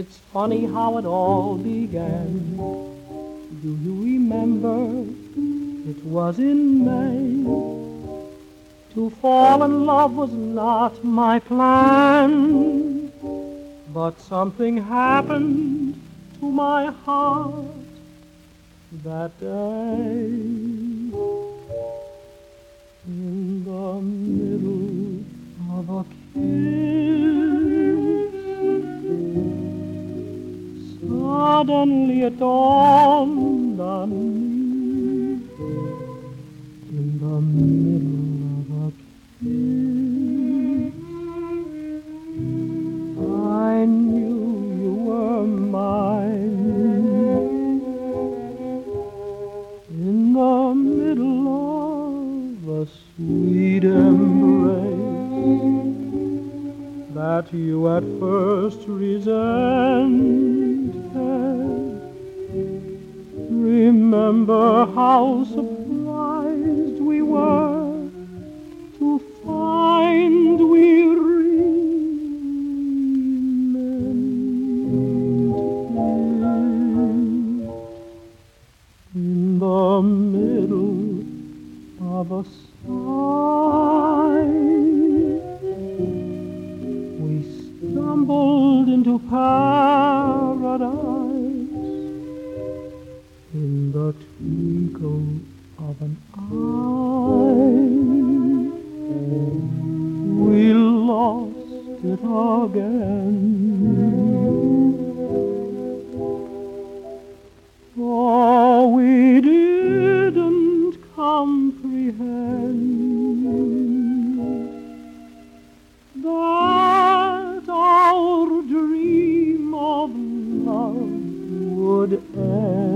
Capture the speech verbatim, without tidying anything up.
It's funny how it all began. Do you remember? It was in May. To fall in love was not my plan, but something happened to my heart that day. In the middle of a kiss, suddenly it dawned on me. In the middle of a kiss, I knew you were mine. In the middle of a sweet embrace that you at first resented, remember how surprised we were to find we really meant it. In the middle of a sigh, we stumbled into paradise. In the twinkle of an eye, we lost it again. For we didn't comprehend that our dream of love would end.